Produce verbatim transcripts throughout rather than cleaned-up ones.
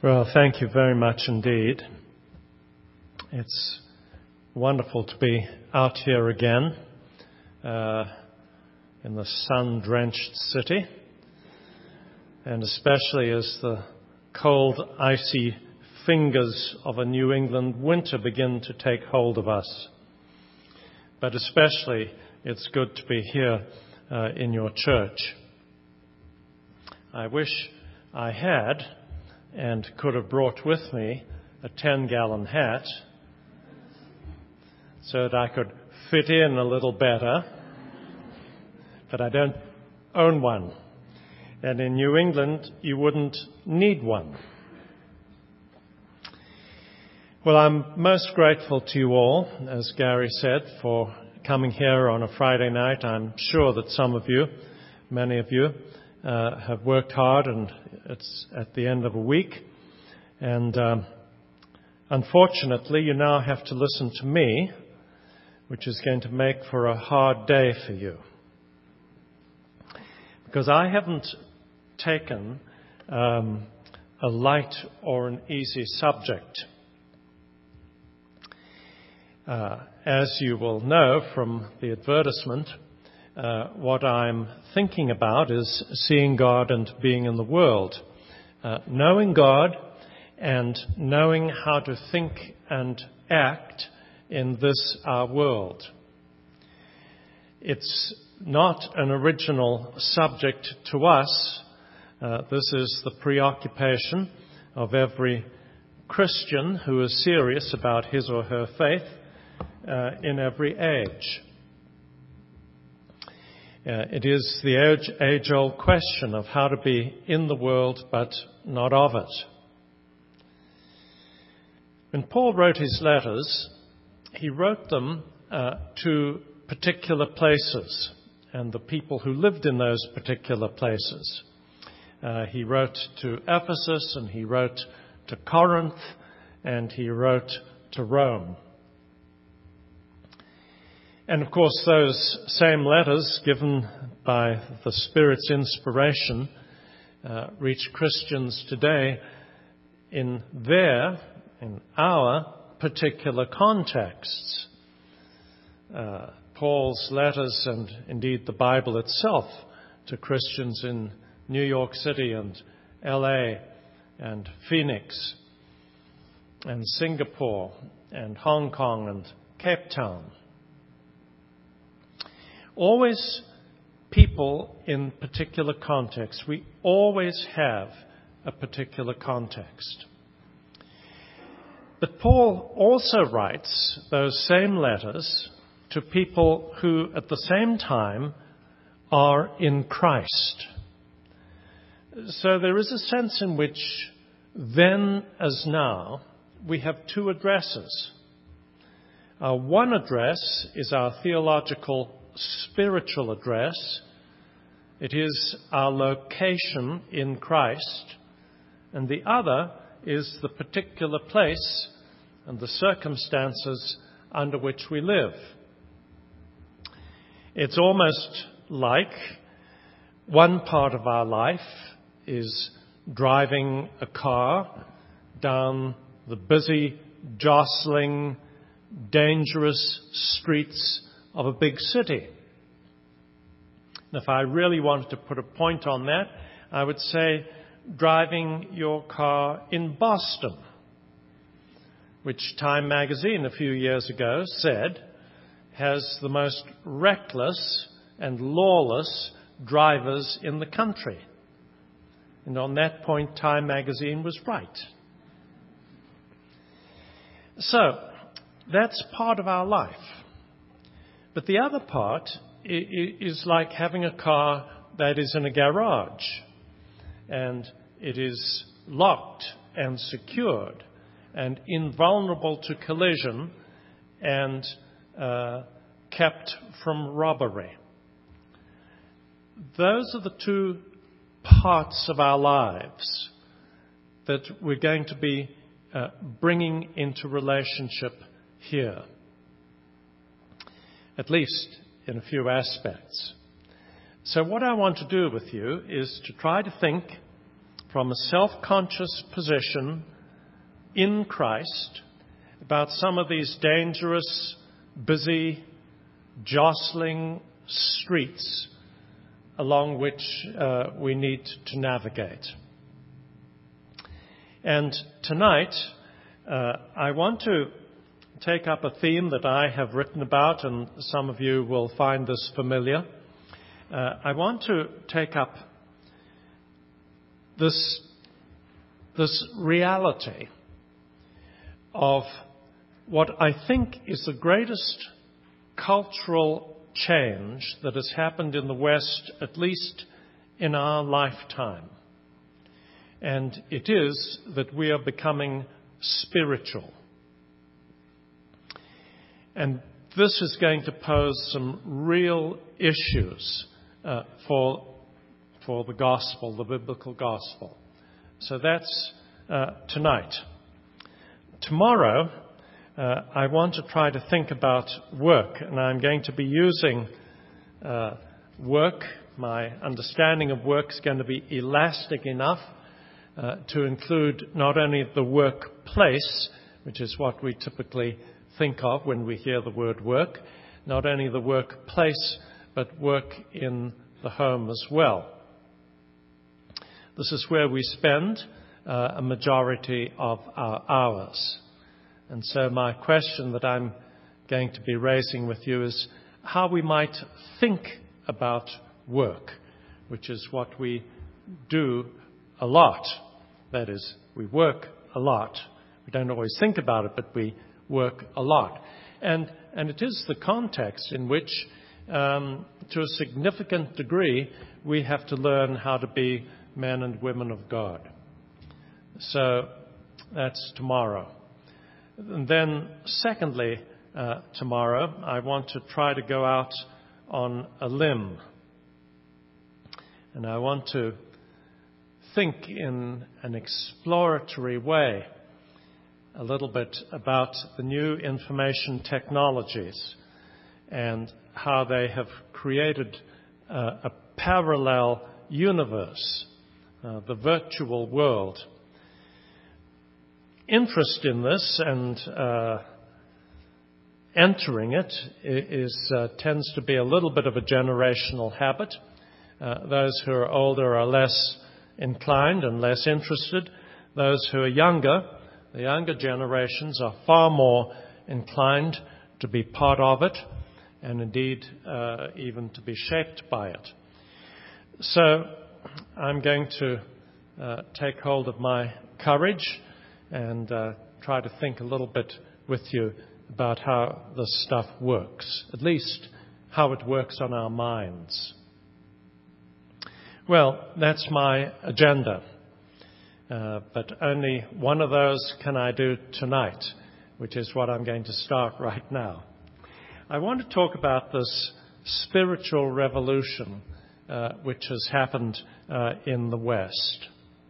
Well, thank you very much indeed. It's wonderful to be out here again uh, in the sun-drenched city, and especially as the cold, icy fingers of a New England winter begin to take hold of us. But especially it's good to be here uh, in your church. I wish I had and could have brought with me a ten-gallon hat so that I could fit in a little better, but I don't own one. And in New England, you wouldn't need one. Well, I'm most grateful to you all, as Gary said, for coming here on a Friday night. I'm sure that some of you, many of you, uh, have worked hard, and it's at the end of a week. And um, unfortunately, you now have to listen to me, which is going to make for a hard day for you. Because I haven't taken um, a light or an easy subject. Uh, as you will know from the advertisement, uh, what I'm thinking about is seeing God and being in the world. Uh, knowing God and knowing how to think and act in this our world. It's not an original subject to us. Uh, this is the preoccupation of every Christian who is serious about his or her faith uh, in every age. Uh, it is the age, age-old question of how to be in the world but not of it. When Paul wrote his letters, he wrote them uh, to particular places and the people who lived in those particular places. Uh, he wrote to Ephesus, and he wrote to Corinth, and he wrote to Rome. And of course, those same letters, given by the Spirit's inspiration, uh, reach Christians today in their, in our particular contexts. Uh, Paul's letters, and indeed the Bible itself, to Christians in New York City and L A and Phoenix and Singapore and Hong Kong and Cape Town. Always people in particular contexts. We always have a particular context. But Paul also writes those same letters to people who at the same time are in Christ. So there is a sense in which then as now we have two addresses. Our one address is our theological spiritual address. It is our location in Christ. And the other is the particular place and the circumstances under which we live. It's almost like one part of our life is driving a car down the busy, jostling, dangerous streets of a big city. And if I really wanted to put a point on that, I would say driving your car in Boston, which Time magazine a few years ago said has the most reckless and lawless drivers in the country. And on that point, Time magazine was right. So, that's part of our life. But the other part is like having a car that is in a garage, and it is locked and secured and invulnerable to collision and uh, kept from robbery. Those are the two parts of our lives that we're going to be uh, bringing into relationship here, at least in a few aspects. So what I want to do with you is to try to think from a self-conscious position in Christ about some of these dangerous, busy, jostling streets along which uh, we need to navigate. And tonight, uh, I want to take up a theme that I have written about, and some of you will find this familiar. Uh, I want to take up this, this reality of what I think is the greatest cultural change that has happened in the West, at least in our lifetime. And it is that we are becoming spiritual. And this is going to pose some real issues uh, for, for the gospel, the biblical gospel. So that's uh, tonight. Tomorrow, uh, I want to try to think about work, and I'm going to be using uh, work. My understanding of work is going to be elastic enough uh, to include not only the workplace, which is what we typically think of when we hear the word work, not only the workplace, but work in the home as well. This is where we spend uh, a majority of our hours. And so my question that I'm going to be raising with you is how we might think about work, which is what we do a lot. That is, we work a lot. We don't always think about it, but we work a lot. And, and it is the context in which, um, to a significant degree, we have to learn how to be men and women of God. So that's tomorrow. And then, secondly, uh, tomorrow, I want to try to go out on a limb. And I want to think in an exploratory way a little bit about the new information technologies and how they have created uh, a parallel universe, uh, the virtual world. Interest in this and uh, entering it is uh, tends to be a little bit of a generational habit. Uh, those who are older are less inclined and less interested. Those who are younger, the younger generations, are far more inclined to be part of it and indeed uh, even to be shaped by it. So I'm going to uh, take hold of my courage and uh, try to think a little bit with you about how this stuff works, at least how it works on our minds. Well, that's my agenda, uh, but only one of those can I do tonight, which is what I'm going to start right now. I want to talk about this spiritual revolution uh, which has happened uh, in the West.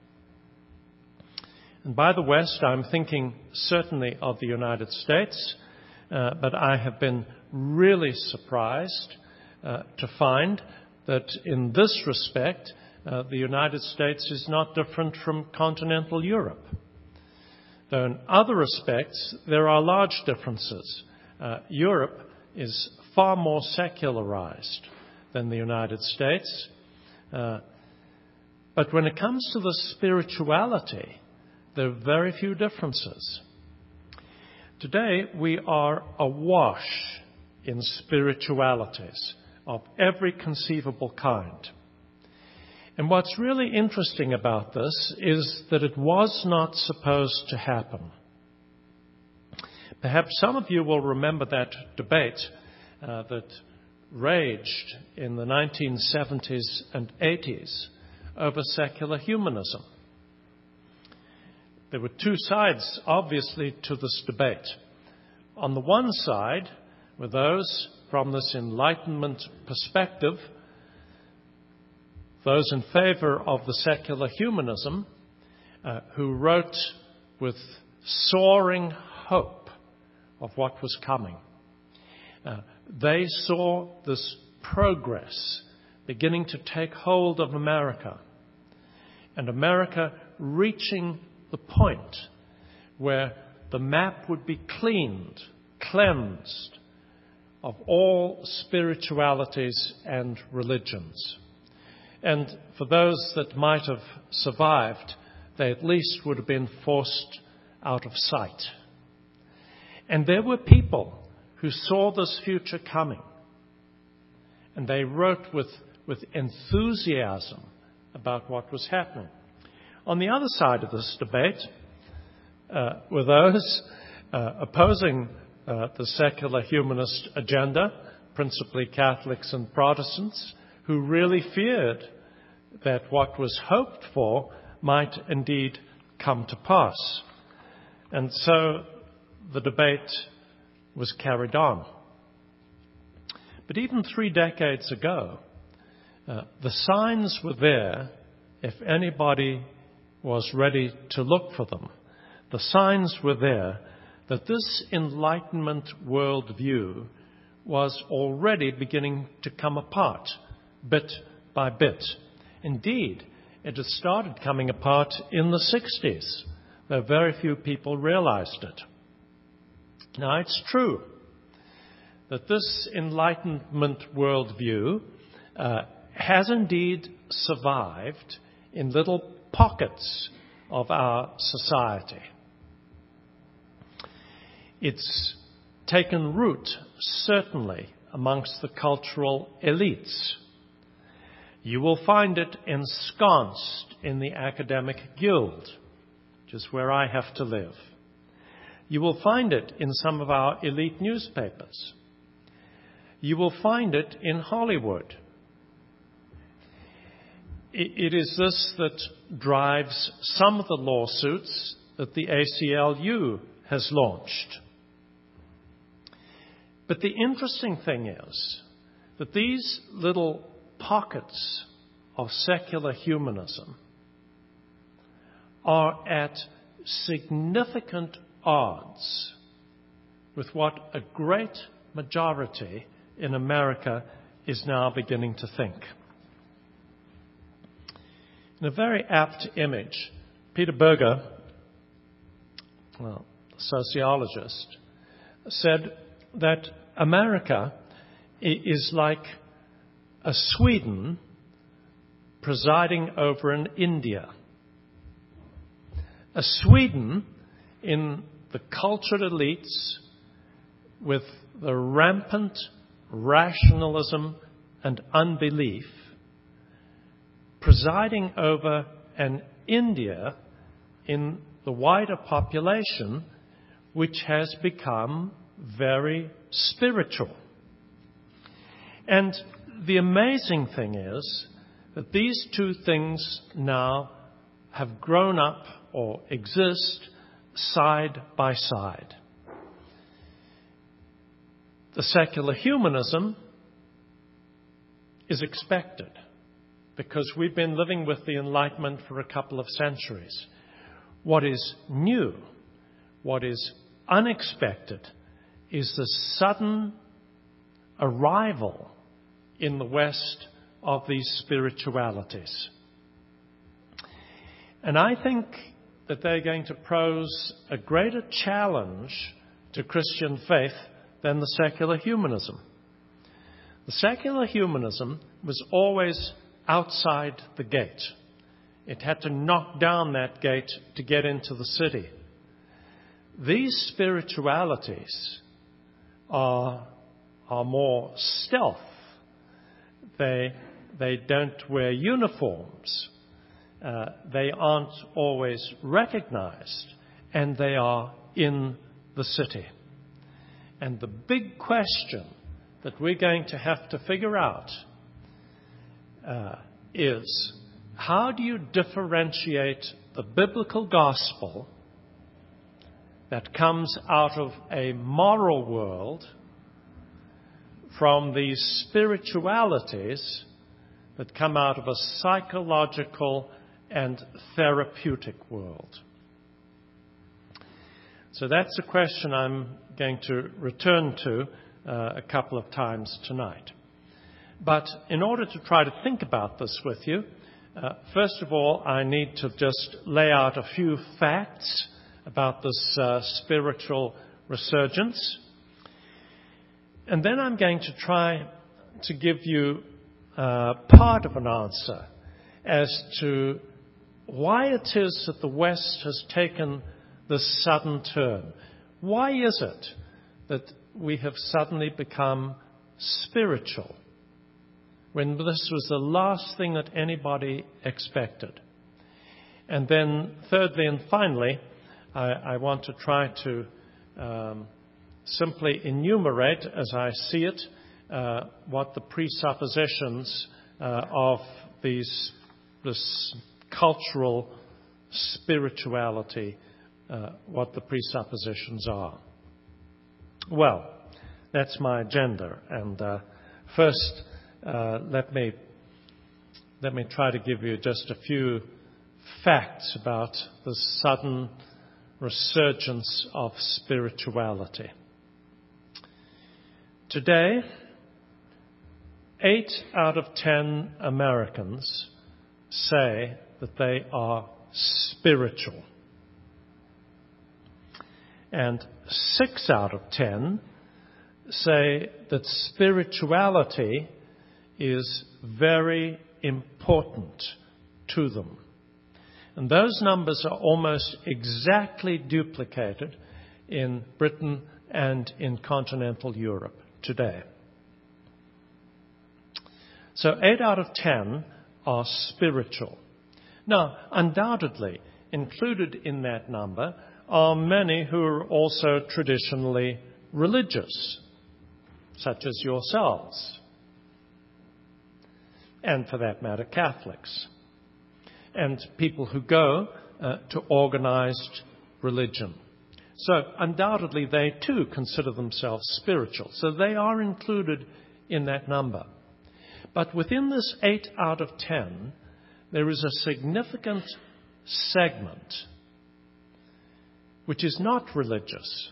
And by the West, I'm thinking certainly of the United States, uh, but I have been really surprised uh, to find that in this respect, uh, the United States is not different from continental Europe. Though in other respects, there are large differences. Uh, Europe is far more secularized than the United States. Uh, but when it comes to the spirituality, there are very few differences. Today, we are awash in spiritualities of every conceivable kind. And what's really interesting about this is that it was not supposed to happen. Perhaps some of you will remember that debate uh, that raged in the nineteen seventies and eighties over secular humanism. There were two sides, obviously, to this debate. On the one side were those from this Enlightenment perspective, those in favor of the secular humanism, uh, who wrote with soaring hope of what was coming. Uh, they saw this progress beginning to take hold of America. and America reaching the point where the map would be cleaned, cleansed of all spiritualities and religions. And for those that might have survived, they at least would have been forced out of sight. And there were people who saw this future coming, and they wrote with, with enthusiasm about what was happening. On the other side of this debate uh, were those uh, opposing uh, the secular humanist agenda, principally Catholics and Protestants, who really feared that what was hoped for might indeed come to pass. And so the debate was carried on. But even three decades ago, uh, the signs were there if anybody was ready to look for them. The signs were there that this Enlightenment worldview was already beginning to come apart, bit by bit. Indeed, it had started coming apart in the sixties, though very few people realized it. Now, it's true that this Enlightenment worldview uh, has indeed survived in little pockets of our society. It's taken root, certainly, amongst the cultural elites. You will find it ensconced in the academic guild, which is where I have to live. You will find it in some of our elite newspapers. You will find it in Hollywood. It is this that drives some of the lawsuits that the A C L U has launched. But the interesting thing is that these little pockets of secular humanism are at significant odds with what a great majority in America is now beginning to think. In a very apt image, Peter Berger, well, a sociologist, said that America is like a Sweden presiding over an India. A Sweden in the cultured elites with the rampant rationalism and unbelief, presiding over an India in the wider population which has become very spiritual. And the amazing thing is that these two things now have grown up or exist side by side. The secular humanism is expected because we've been living with the Enlightenment for a couple of centuries. What is new, what is unexpected, is the sudden arrival in the West of these spiritualities. And I think that they're going to pose a greater challenge to Christian faith than the secular humanism. The secular humanism was always outside the gate. It had to knock down that gate to get into the city. These spiritualities are, are more stealth. They, they don't wear uniforms. Uh, they aren't always recognized, and they are in the city. And the big question that we're going to have to figure out uh, is, how do you differentiate the biblical gospel that comes out of a moral world from these spiritualities that come out of a psychological and therapeutic world? So that's a question I'm going to return to uh, a couple of times tonight. But in order to try to think about this with you, Uh, first of all, I need to just lay out a few facts about this uh, spiritual resurgence. And then I'm going to try to give you uh, part of an answer as to why it is that the West has taken this sudden turn. Why is it that we have suddenly become spiritual when this was the last thing that anybody expected? And then thirdly and finally, I, I want to try to um, simply enumerate, as I see it, uh, what the presuppositions uh, of these this cultural spirituality, uh, what the presuppositions are. Well, that's my agenda. And uh, first, uh, let me let me try to give you just a few facts about the sudden resurgence of spirituality. Today, eight out of ten Americans say that they are spiritual. And six out of ten say that spirituality is very important to them. And those numbers are almost exactly duplicated in Britain and in continental Europe today. So eight out of ten are spiritual. Now, undoubtedly, included in that number are many who are also traditionally religious, such as yourselves, and for that matter, Catholics, and people who go uh, to organized religion. So undoubtedly, they too consider themselves spiritual. So they are included in that number. But within this eight out of ten, there is a significant segment which is not religious.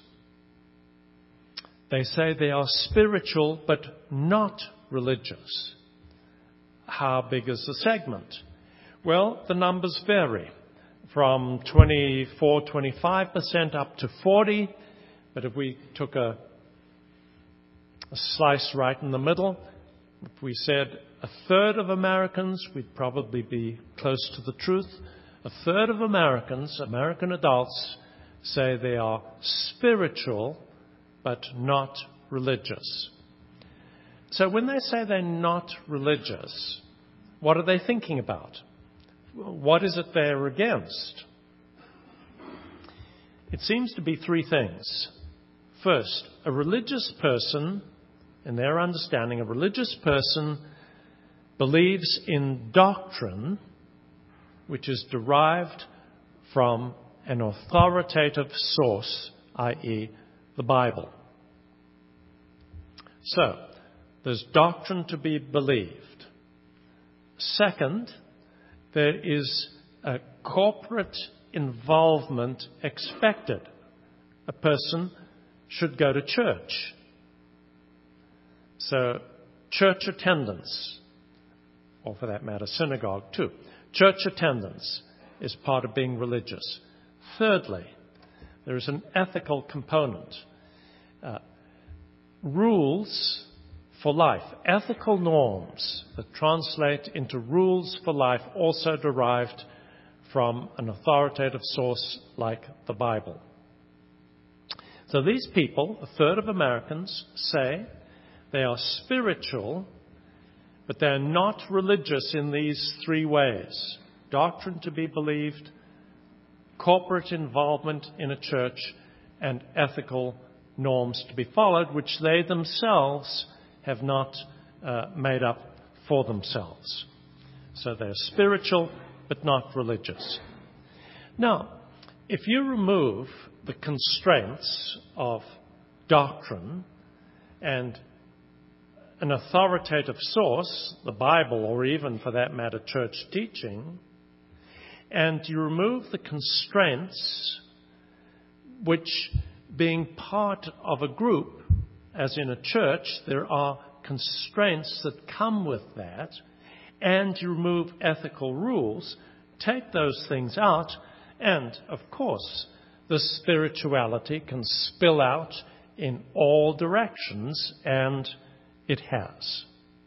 They say they are spiritual but not religious. How big is the segment? Well, the numbers vary from twenty-four, twenty-five percent up to forty. But if we took a, a slice right in the middle, if we said a third of Americans, we'd probably be close to the truth. A third of Americans, American adults, say they are spiritual but not religious. So when they say they're not religious, what are they thinking about? What is it they're against? It seems to be three things. First, a religious person, in their understanding, a religious person believes in doctrine which is derived from an authoritative source, that is the Bible. So, there's doctrine to be believed. Second, there is a corporate involvement expected. A person should go to church. So, church attendance, or for that matter, synagogue too. Church attendance is part of being religious. Thirdly, there is an ethical component. Uh, rules for life, ethical norms that translate into rules for life, also derived from an authoritative source like the Bible. So these people, a third of Americans, say they are spiritual, but they're not religious in these three ways: doctrine to be believed, corporate involvement in a church, and ethical norms to be followed, which they themselves have not uh, made up for themselves. So they're spiritual, but not religious. Now, if you remove the constraints of doctrine and an authoritative source, the Bible, or even for that matter, church teaching, and you remove the constraints which, being part of a group, as in a church, there are constraints that come with that, and you remove ethical rules, take those things out, and, of course, the spirituality can spill out in all directions, and it has.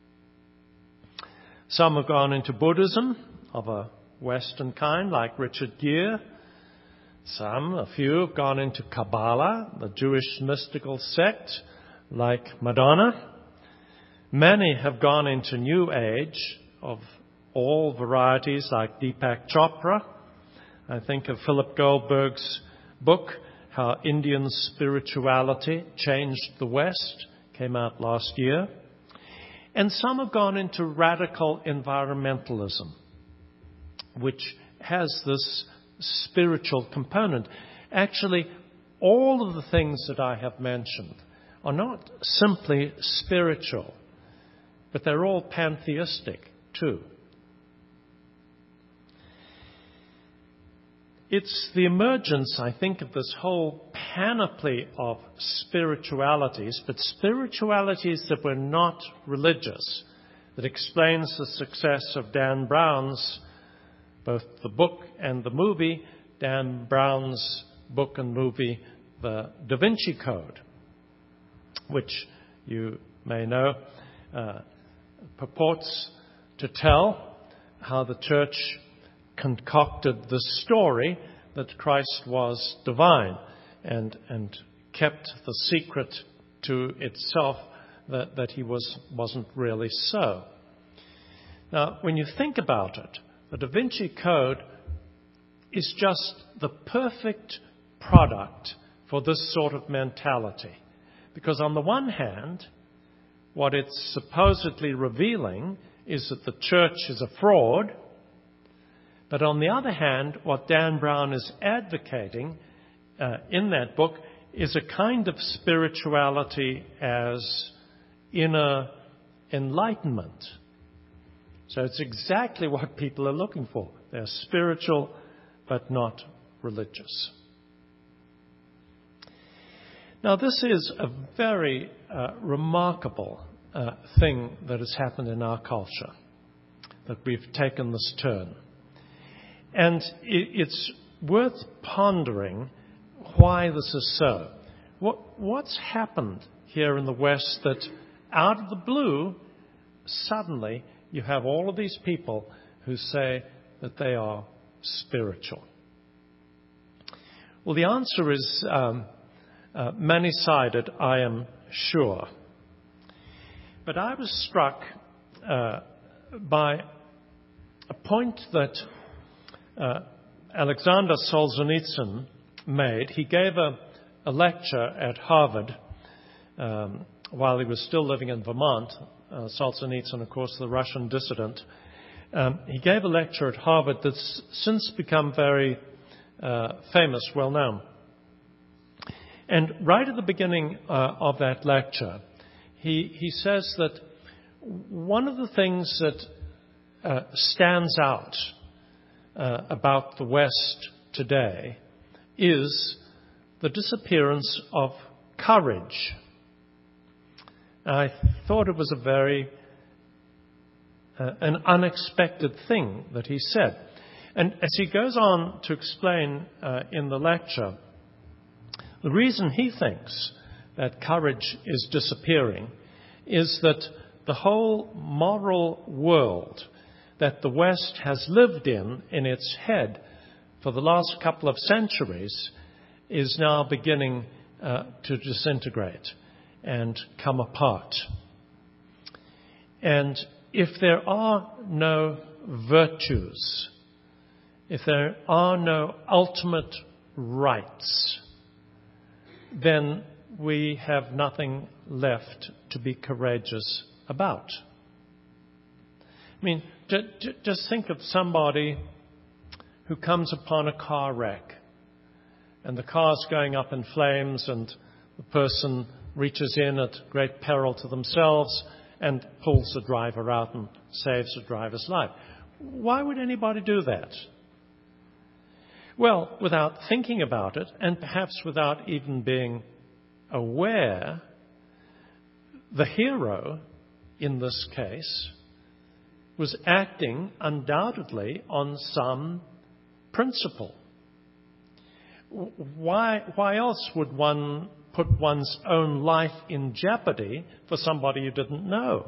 Some have gone into Buddhism of a Western kind, like Richard Gere. Some, a few, have gone into Kabbalah, the Jewish mystical sect, like Madonna. Many have gone into New Age of all varieties, like Deepak Chopra. I think of Philip Goldberg's book, How Indian Spirituality Changed the West, came out last year. And some have gone into radical environmentalism, which has this spiritual component. Actually, all of the things that I have mentioned are not simply spiritual, but they're all pantheistic too. It's the emergence, I think, of this whole panoply of spiritualities, but spiritualities that were not religious, that explains the success of Dan Brown's, both the book and the movie, Dan Brown's book and movie, The Da Vinci Code, which you may know uh, purports to tell how the church concocted the story that Christ was divine and and kept the secret to itself that, that he was, wasn't really so. Now, when you think about it, the Da Vinci Code is just the perfect product for this sort of mentality. Because on the one hand, what it's supposedly revealing is that the church is a fraud. But on the other hand, what Dan Brown is advocating uh, in that book is a kind of spirituality as inner enlightenment. So it's exactly what people are looking for. They're spiritual, but not religious. Now, this is a very uh, remarkable uh, thing that has happened in our culture, that we've taken this turn. And it's worth pondering why this is so. What, what's happened here in the West that out of the blue, suddenly you have all of these people who say that they are spiritual? Well, the answer is um, uh, many-sided, I am sure. But I was struck uh, by a point that Uh, Alexander Solzhenitsyn made. He gave a, a lecture at Harvard um, while he was still living in Vermont. Uh, Solzhenitsyn, of course, the Russian dissident. Um, he gave a lecture at Harvard that's since become very uh, famous, well known. And right at the beginning uh, of that lecture, he, he says that one of the things that uh, stands out Uh, about the West today is the disappearance of courage. I thought it was a very uh, an unexpected thing that he said. And as he goes on to explain uh, in the lecture, the reason he thinks that courage is disappearing is that the whole moral world that the West has lived in, in its head, for the last couple of centuries, is now beginning uh, to disintegrate and come apart. And if there are no virtues, if there are no ultimate rights, then we have nothing left to be courageous about. I mean, just think of somebody who comes upon a car wreck and the car's going up in flames and the person reaches in at great peril to themselves and pulls the driver out and saves the driver's life. Why would anybody do that? Well, without thinking about it, and perhaps without even being aware, the hero in this case was acting undoubtedly on some principle. Why, why else would one put one's own life in jeopardy for somebody you didn't know?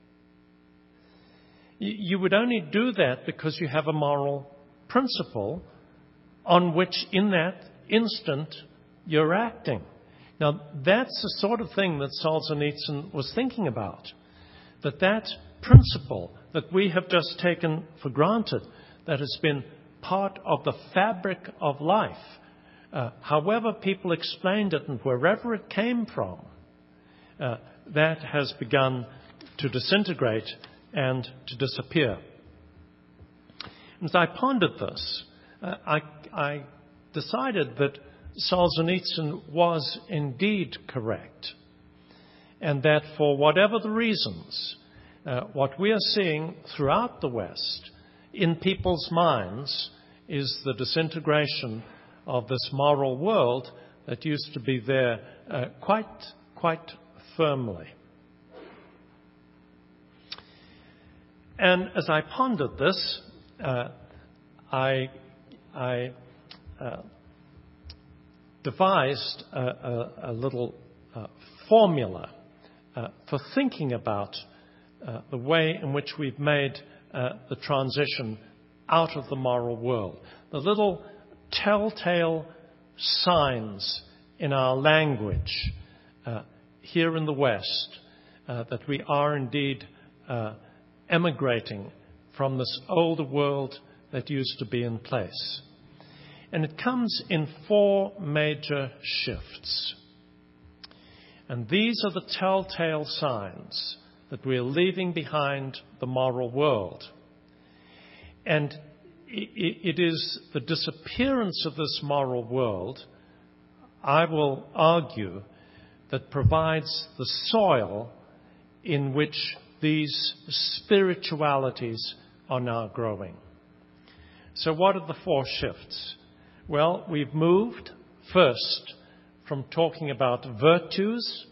You would only do that because you have a moral principle on which in that instant you're acting. Now, that's the sort of thing that Solzhenitsyn was thinking about. That that principle that we have just taken for granted, that has been part of the fabric of life, uh, however people explained it and wherever it came from, uh, that has begun to disintegrate and to disappear. As I pondered this, uh, I, I decided that Solzhenitsyn was indeed correct, and that for whatever the reasons, uh, what we are seeing throughout the West in people's minds is the disintegration of this moral world that used to be there uh, quite, quite firmly. And as I pondered this, uh, I, I uh, devised a, a, a little uh, formula uh, for thinking about uh, the way in which we've made uh, the transition out of the moral world. The little telltale signs in our language uh, here in the West uh, that we are indeed uh, emigrating from this older world that used to be in place. And it comes in four major shifts. And these are the telltale signs that we are leaving behind the moral world. And it is the disappearance of this moral world, I will argue, that provides the soil in which these spiritualities are now growing. So what are the four shifts? Well, we've moved first from talking about virtues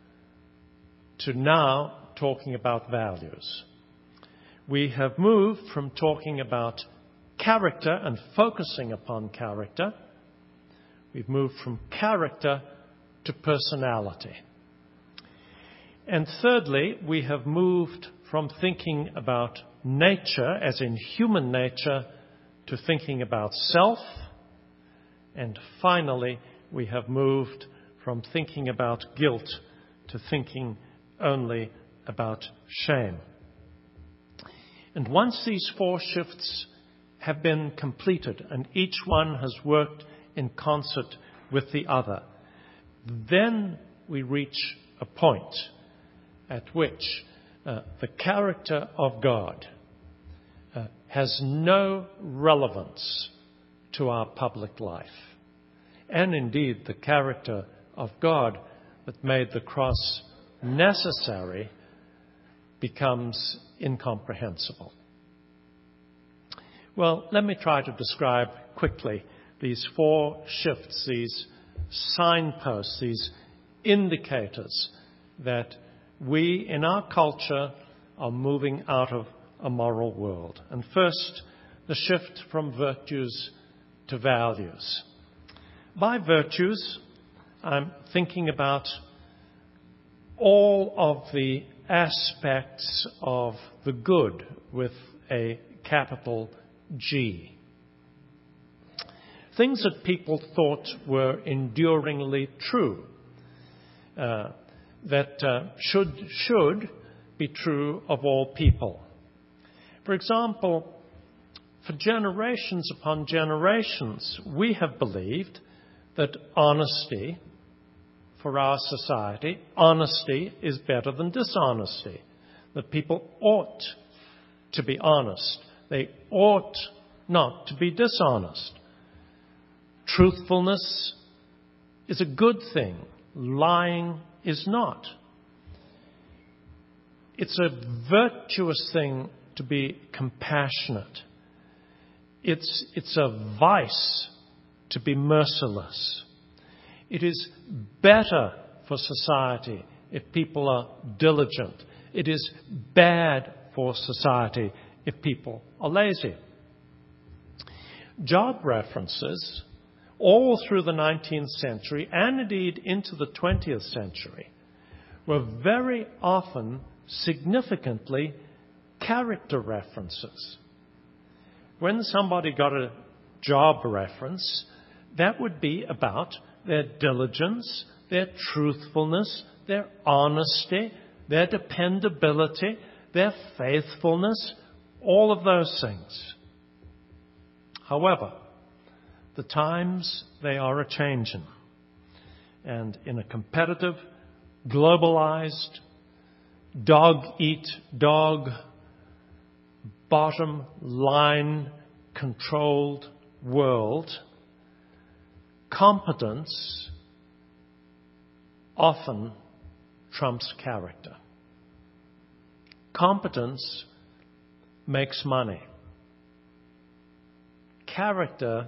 to now talking about values. We have moved from talking about character and focusing upon character. We've moved from character to personality. And thirdly, we have moved from thinking about nature, as in human nature, to thinking about self. And finally, we have moved from thinking about guilt to thinking only about shame. And once these four shifts have been completed and each one has worked in concert with the other, then we reach a point at which uh, the character of God uh, has no relevance to our public life. And indeed, the character of God that made the cross necessary becomes incomprehensible. Well, let me try to describe quickly these four shifts, these signposts, these indicators that we in our culture are moving out of a moral world. And first, the shift from virtues to values. By virtues, I'm thinking about all of the aspects of the good with a capital G. Things that people thought were enduringly true, uh, that uh, should should be true of all people. For example, for generations upon generations, we have believed that honesty, for our society, honesty is better than dishonesty. That people ought to be honest. They ought not to be dishonest. Truthfulness is a good thing. Lying is not. It's a virtuous thing to be compassionate. It's, it's a vice to be merciless. It is better for society if people are diligent. It is bad for society if people are lazy. Job references all through the nineteenth century and indeed into the twentieth century were very often significantly character references. When somebody got a job reference, that would be about their diligence, their truthfulness, their honesty, their dependability, their faithfulness, all of those things. However, the times, they are a-changin'. And in a competitive, globalized, dog-eat-dog, bottom-line controlled world, competence often trumps character. Competence makes money. Character,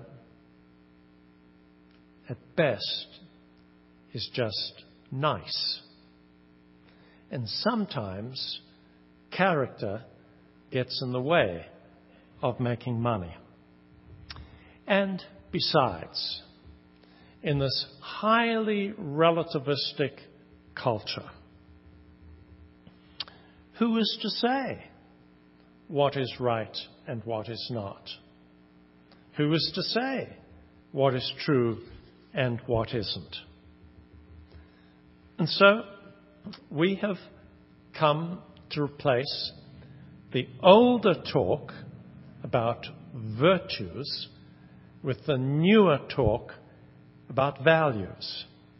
at best, is just nice. And sometimes character gets in the way of making money. And besides, in this highly relativistic culture, who is to say what is right and what is not? Who is to say what is true and what isn't? And so we have come to replace the older talk about virtues with the newer talk about values.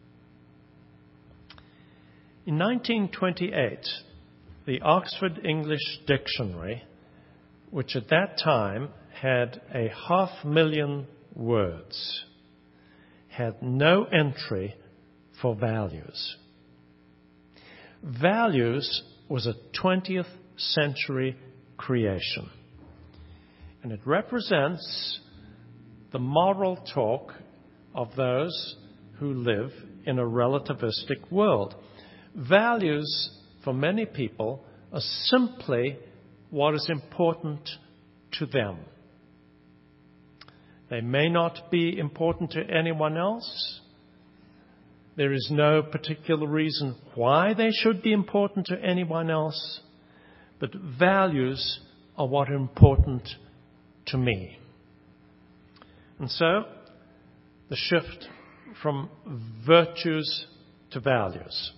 In nineteen twenty-eight, the Oxford English Dictionary, which at that time had a half million words, had no entry for values. Values was a twentieth century creation, and it represents the moral talk of those who live in a relativistic world. Values, for many people, are simply what is important to them. They may not be important to anyone else. There is no particular reason why they should be important to anyone else, but values are what are important to me. And so, the shift from virtues to values.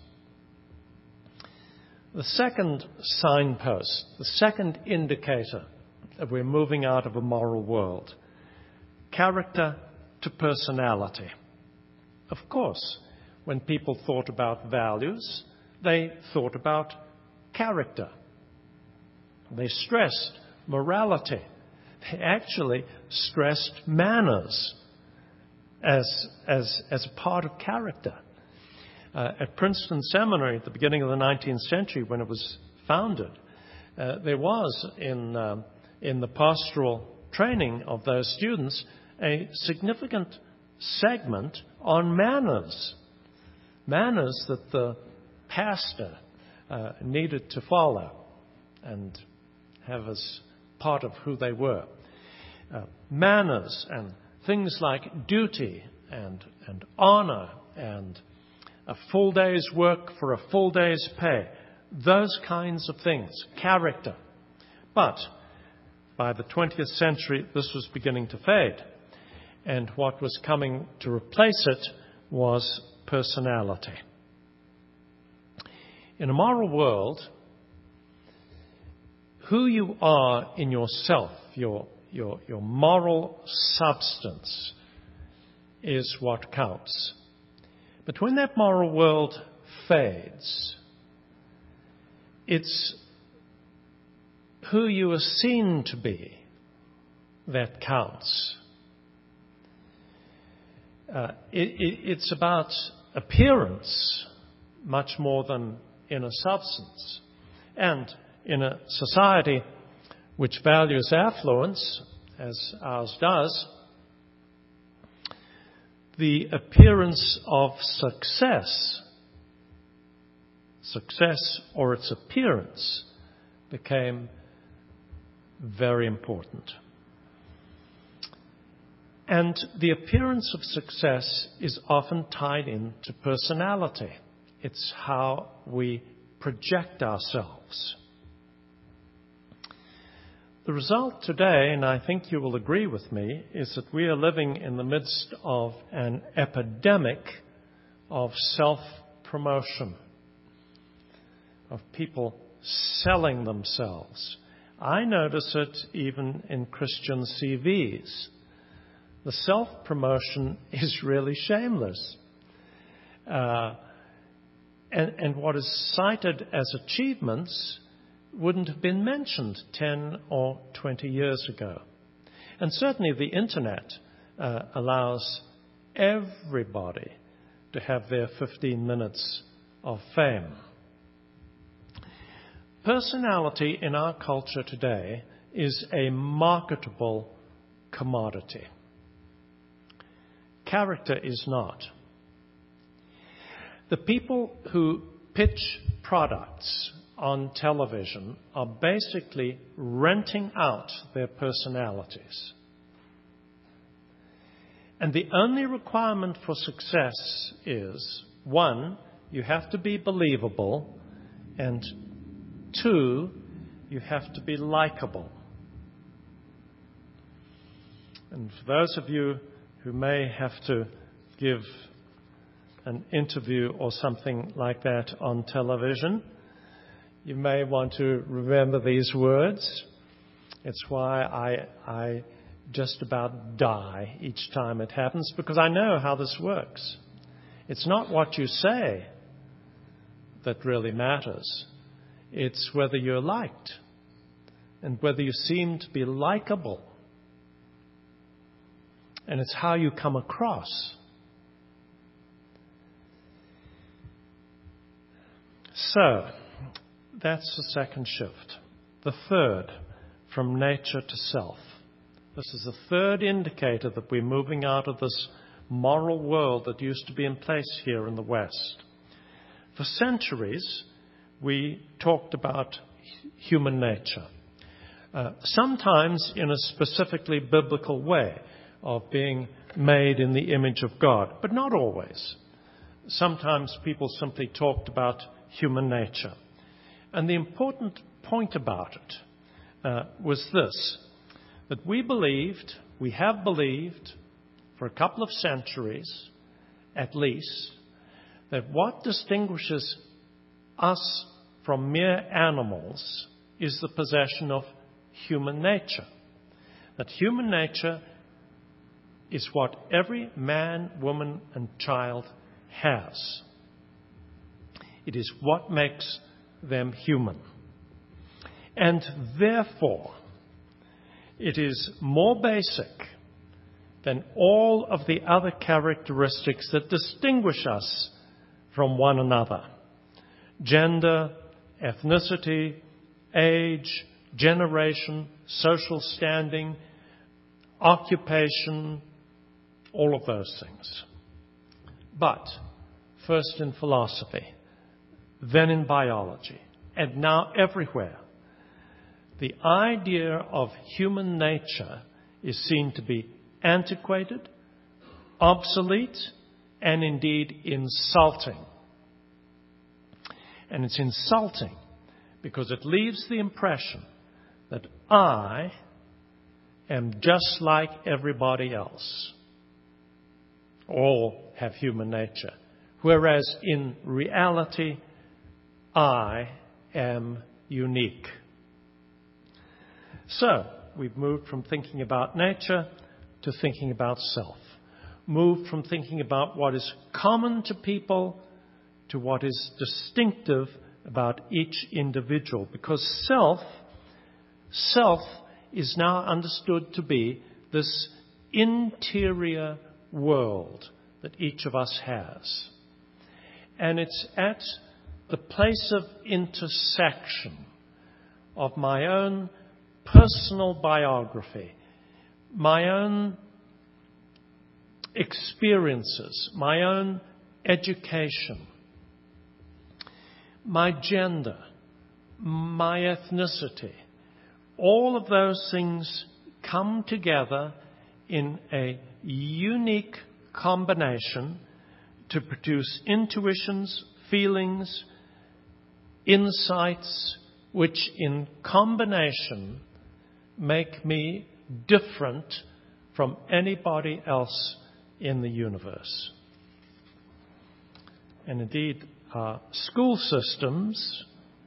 The second signpost, the second indicator that we're moving out of a moral world, character to personality. Of course, when people thought about values, they thought about character. They stressed morality. They actually stressed manners as, as, as a part of character. Uh, at Princeton Seminary at the beginning of the nineteenth century, when it was founded, uh, there was in, um, in the pastoral training of those students a significant segment on manners. Manners that the pastor uh, needed to follow and have as part of who they were. Uh, manners and things like duty and, and honor and a full day's work for a full day's pay. Those kinds of things. Character. But by the twentieth century, this was beginning to fade. And what was coming to replace it was personality. In a moral world, who you are in yourself, your, your, your moral substance, is what counts. But when that moral world fades, it's who you are seen to be that counts. Uh, it, it, it's about appearance much more than inner substance. And in a society which values affluence, as ours does, the appearance of success, success or its appearance, became very important. And the appearance of success is often tied into personality. It's how we project ourselves. The result today, and I think you will agree with me, is that we are living in the midst of an epidemic of self-promotion, of people selling themselves. I notice it even in Christian C Vs. The self-promotion is really shameless. Uh, and, and what is cited as achievements wouldn't have been mentioned ten or twenty years ago. And certainly the internet uh, allows everybody to have their fifteen minutes of fame. Personality in our culture today is a marketable commodity. Character is not. The people who pitch products on television are basically renting out their personalities. And the only requirement for success is, one, you have to be believable, and two, you have to be likable. And for those of you who may have to give an interview or something like that on television, you may want to remember these words. It's why I, I just about die each time it happens, because I know how this works. It's not what you say that really matters. It's whether you're liked and whether you seem to be likable. And it's how you come across. So, that's the second shift. The third, from nature to self. This is the third indicator that we're moving out of this moral world that used to be in place here in the West. For centuries, we talked about human nature, uh, sometimes in a specifically biblical way of being made in the image of God, but not always. Sometimes people simply talked about human nature. And the important point about it uh, was this, that we believed, we have believed for a couple of centuries at least, that what distinguishes us from mere animals is the possession of human nature. That human nature is what every man, woman, and child has. It is what makes them human. And therefore, it is more basic than all of the other characteristics that distinguish us from one another. Gender, ethnicity, age, generation, social standing, occupation, all of those things. But first in philosophy, then in biology, and now everywhere, the idea of human nature is seen to be antiquated, obsolete, and indeed insulting. And it's insulting because it leaves the impression that I am just like everybody else. All have human nature. Whereas in reality, I am unique. So, we've moved from thinking about nature to thinking about self. Moved from thinking about what is common to people to what is distinctive about each individual. Because self, self is now understood to be this interior world that each of us has. And it's at the place of intersection of my own personal biography, my own experiences, my own education, my gender, my ethnicity, all of those things come together in a unique combination to produce intuitions, feelings, insights, which in combination make me different from anybody else in the universe. And indeed, our school systems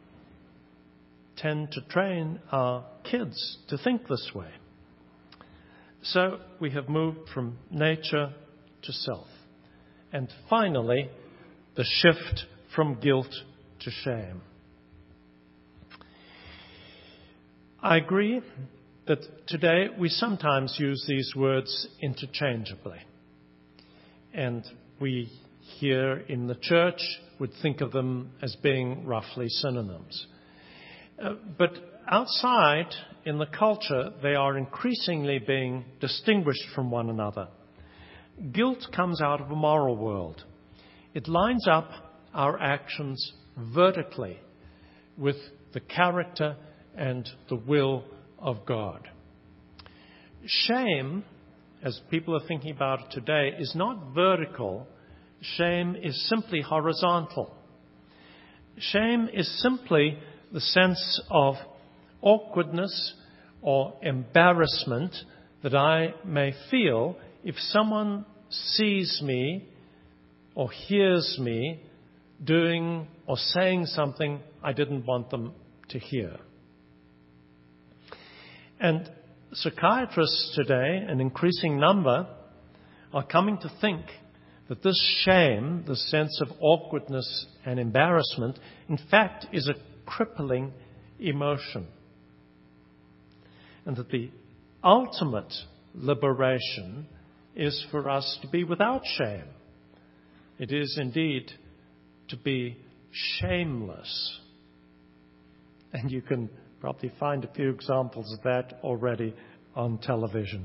tend to train our kids to think this way. So we have moved from nature to self. And finally, the shift from guilt to shame. I agree that today we sometimes use these words interchangeably. And we here in the church would think of them as being roughly synonyms. Uh, but outside in the culture, they are increasingly being distinguished from one another. Guilt comes out of a moral world. It lines up our actions vertically with the character and the will of God. Shame, as people are thinking about it today, is not vertical. Shame is simply horizontal. Shame is simply the sense of awkwardness or embarrassment that I may feel if someone sees me or hears me doing or saying something I didn't want them to hear. And psychiatrists today, an increasing number, are coming to think that this shame, this sense of awkwardness and embarrassment, in fact is a crippling emotion. And that the ultimate liberation is for us to be without shame. It is indeed to be shameless. And you can probably find a few examples of that already on television.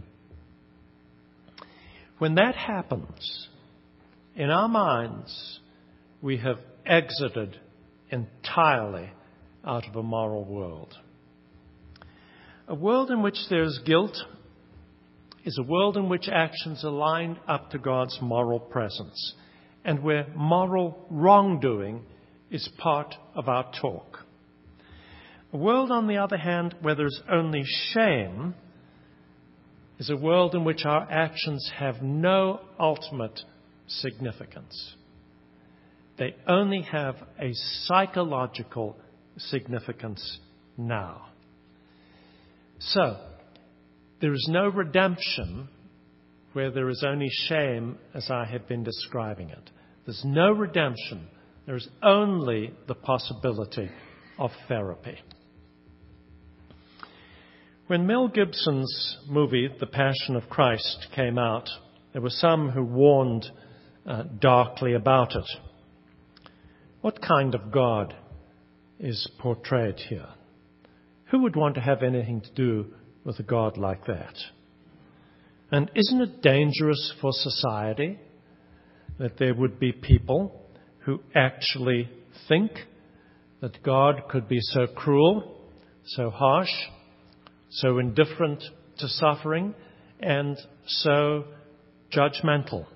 When that happens, in our minds, we have exited entirely out of a moral world. A world in which there is guilt is a world in which actions are lined up to God's moral presence, and where moral wrongdoing is part of our talk. A world, on the other hand, where there's only shame, is a world in which our actions have no ultimate significance. They only have a psychological significance now. So, there is no redemption where there is only shame, as I have been describing it. There's no redemption. There is only the possibility of therapy. When Mel Gibson's movie, The Passion of Christ, came out, there were some who warned uh, darkly about it. What kind of God is portrayed here? Who would want to have anything to do with a God like that? And isn't it dangerous for society that there would be people who actually think that God could be so cruel, so harsh, so indifferent to suffering, and so judgmental?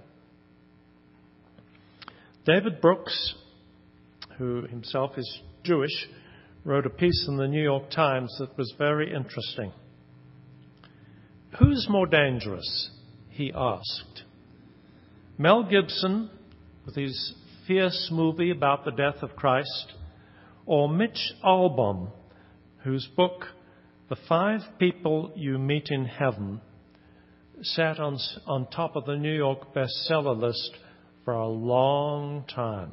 David Brooks, who himself is Jewish, wrote a piece in the New York Times that was very interesting. Who's more dangerous? He asked. Mel Gibson, with his fierce movie about the death of Christ, or Mitch Albom, whose book, The Five People You Meet in Heaven, sat on, on top of the New York bestseller list for a long time.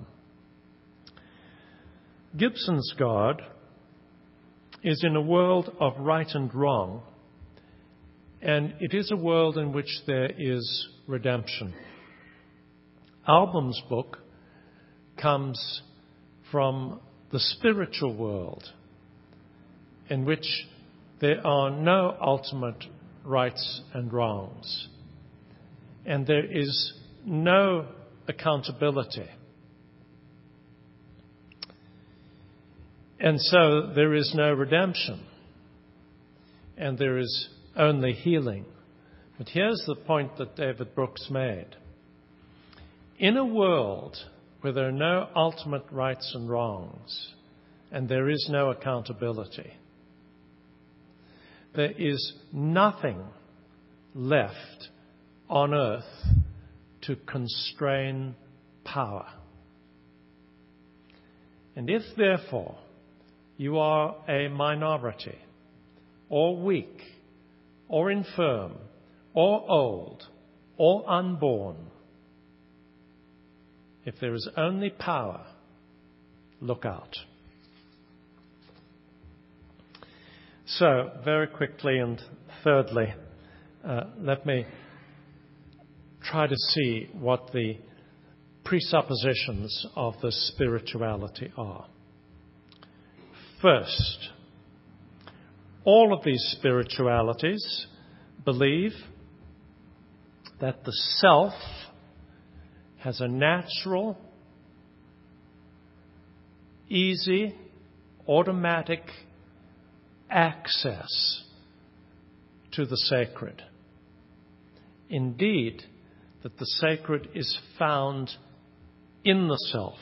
Gibson's God is in a world of right and wrong, and it is a world in which there is redemption. Albom's book comes from the spiritual world, in which there are no ultimate rights and wrongs, and there is no accountability. And so there is no redemption. and there is only healing. But here's the point that David Brooks made. In a world where there are no ultimate rights and wrongs, and there is no accountability, there is nothing left on earth to constrain power. And if, therefore, you are a minority, or weak, or infirm, or old, or unborn, if there is only power, look out. So, very quickly and thirdly, uh, let me try to see what the presuppositions of this spirituality are. First, all of these spiritualities believe that the self has a natural, easy, automatic access to the sacred. Indeed, that the sacred is found in the self.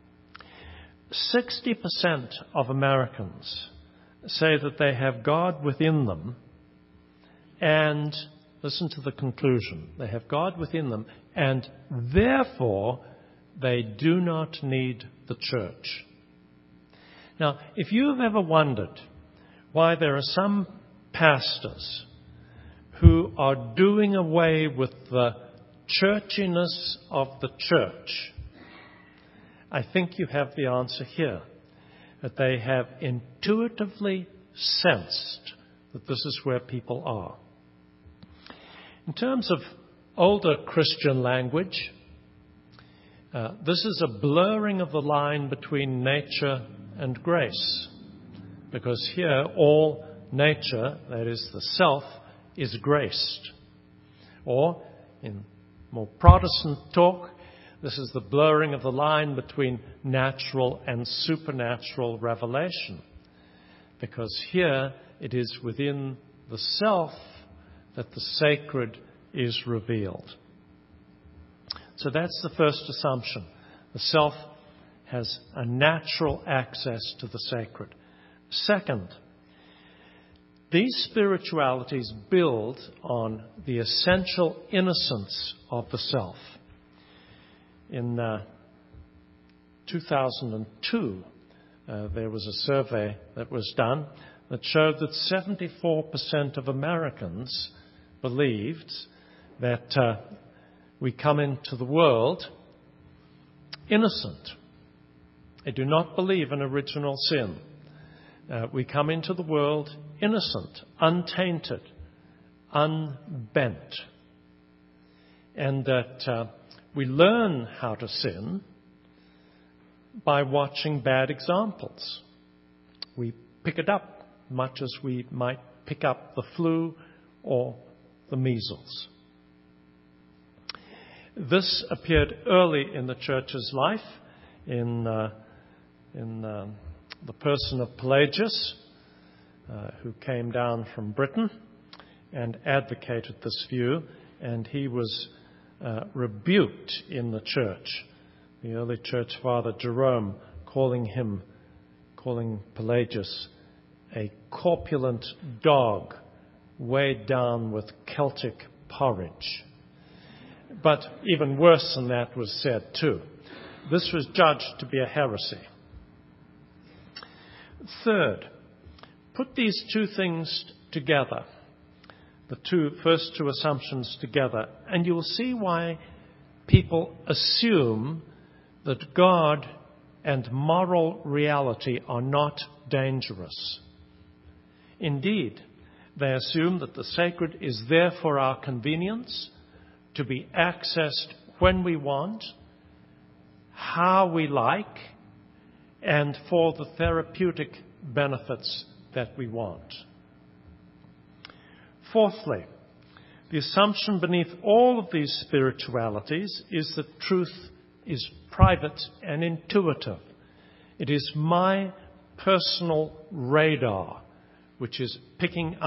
sixty percent of Americans say that they have God within them, and listen to the conclusion. They have God within them, and therefore they do not need the church. Now, if you have ever wondered why there are some pastors who are doing away with the churchiness of the church, I think you have the answer here, that they have intuitively sensed that this is where people are. In terms of older Christian language, uh, this is a blurring of the line between nature and grace, because here all nature, that is the self, is graced. Or, in more Protestant talk, this is the blurring of the line between natural and supernatural revelation, because here it is within the self that the sacred is revealed. So that's the first assumption. The self has a natural access to the sacred. Second, these spiritualities build on the essential innocence of the self. In uh, two thousand two, uh, there was a survey that was done that showed that seventy-four percent of Americans believed that uh, we come into the world innocent. They do not believe in original sin. Uh, we come into the world innocent, untainted, unbent. And that uh, we learn how to sin by watching bad examples. We pick it up much as we might pick up the flu or the measles. This appeared early in the church's life in, uh, in uh, the person of Pelagius, uh, who came down from Britain and advocated this view, and he was uh, rebuked in the church. The early church father Jerome calling him, calling Pelagius a corpulent dog weighed down with Celtic porridge. But even worse than that was said too. This was judged to be a heresy. Third, put these two things together, the two first two assumptions together, and you'll see why people assume that God and moral reality are not dangerous. Indeed, they assume that the sacred is there for our convenience, to be accessed when we want, how we like, and for the therapeutic benefits that we want. Fourthly, the assumption beneath all of these spiritualities is that truth is private and intuitive. It is my personal radar which is picking up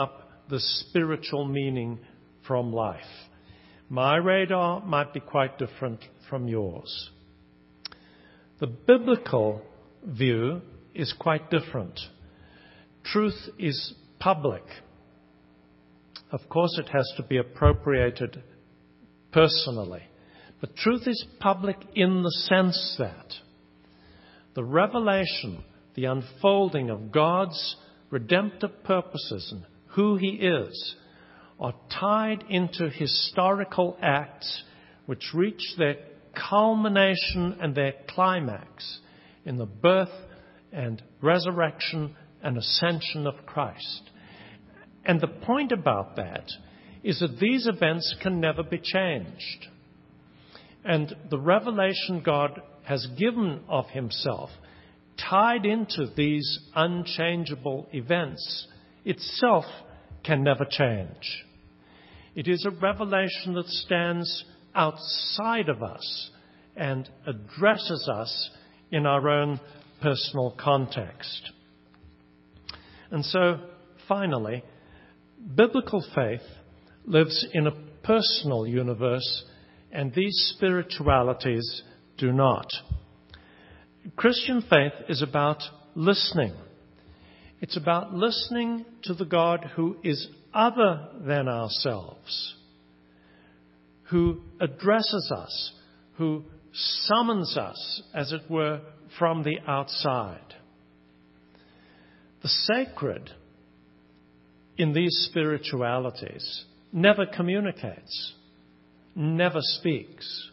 the spiritual meaning from life. My radar might be quite different from yours. The biblical view is quite different. Truth is public. Of course, it has to be appropriated personally. But truth is public in the sense that the revelation, the unfolding of God's redemptive purposes and who He is, are tied into historical acts which reach their culmination and their climax in the birth and resurrection and ascension of Christ. And the point about that is that these events can never be changed. And the revelation God has given of Himself, tied into these unchangeable events, itself can never change. It is a revelation that stands outside of us and addresses us in our own personal context. And so, finally, biblical faith lives in a personal universe, and these spiritualities do not. Christian faith is about listening. It's about listening to the God who is other than ourselves, who addresses us, who summons us, as it were, from the outside. The sacred in these spiritualities never communicates, never speaks.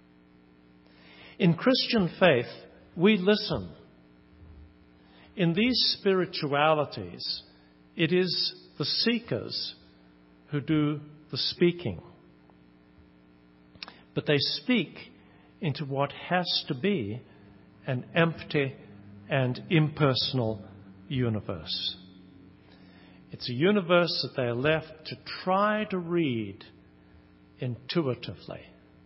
In Christian faith, we listen. In these spiritualities, it is the seekers who do the speaking. But they speak into what has to be an empty and impersonal universe. It's a universe that they are left to try to read intuitively.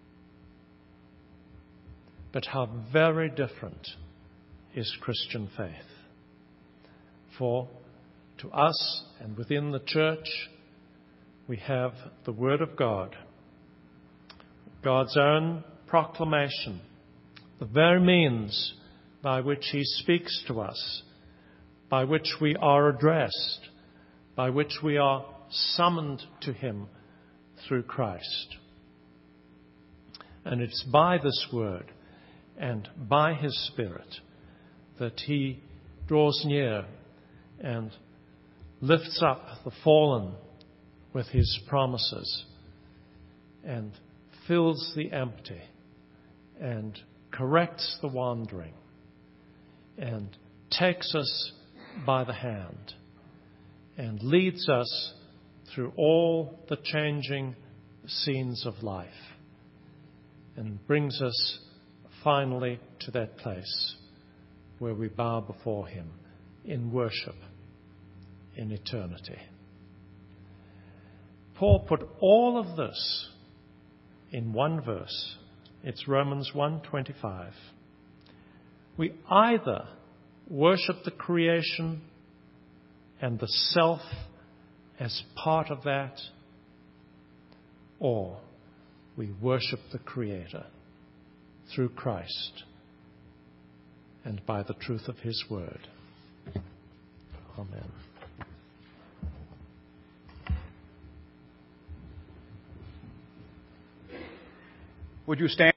But how very different is Christian faith. For to us and within the church, we have the Word of God, God's own proclamation, the very means by which He speaks to us, by which we are addressed, by which we are summoned to Him through Christ. And it's by this Word and by His Spirit that He draws near and lifts up the fallen with His promises and fills the empty and corrects the wandering and takes us by the hand and leads us through all the changing scenes of life and brings us finally to that place where we bow before Him in worship in eternity. Paul put all of this in one verse. It's Romans one twenty-five. We either worship the creation and the self as part of that, or we worship the Creator through Christ and by the truth of His Word. Amen. Would you stand?